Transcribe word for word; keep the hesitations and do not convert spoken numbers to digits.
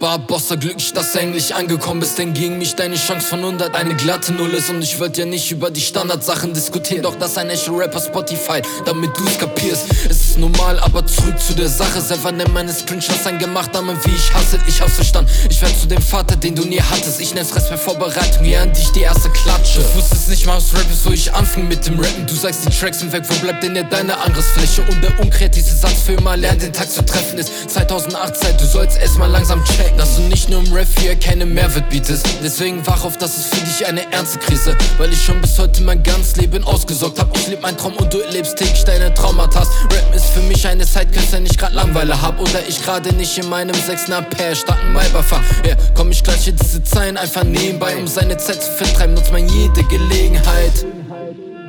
Barbossa, glücklich, dass du endlich angekommen bist, denn gegen mich deine Chance von hundert eine glatte Null ist. Und ich wollte ja nicht über die Standardsachen diskutieren, doch das ist ein echter Rapper Spotify, damit du's kapierst. Es ist normal, aber zurück zu der Sache. Selber nennt meine Screenshots ein Gemachtname, wie ich hasse. Ich hab's verstanden, ich werd zu dem Vater, den du nie hattest. Ich nenn's Rest bei Vorbereitung, hier an dich die erste Klatsche. Du wusstest nicht mal, was Rap ist, wo ich anfing mit dem Rappen. Du sagst, die Tracks sind weg, wo bleibt denn ja deine Angriffsfläche? Und der unkreative Satz für immer lernt, den Tag zu treffen ist zweitausendacht Zeit, du sollst erstmal langsam checken, dass du nicht nur im Rap hier keine Mehrwert bietest. Deswegen wach auf, das ist für dich eine ernste Krise, weil ich schon bis heute mein ganzes Leben ausgesorgt hab. Ich leb meinen Traum und du erlebst täglich deine Traumata. Rap ist für mich eine Sidequest, wenn ich grad Langeweile hab oder ich gerade nicht in meinem sechsten Ampere starken Maybach fahr. Ja, komm ich gleich hier diese Zeilen einfach nebenbei, um seine Zeit zu vertreiben, nutzt man jede Gelegenheit.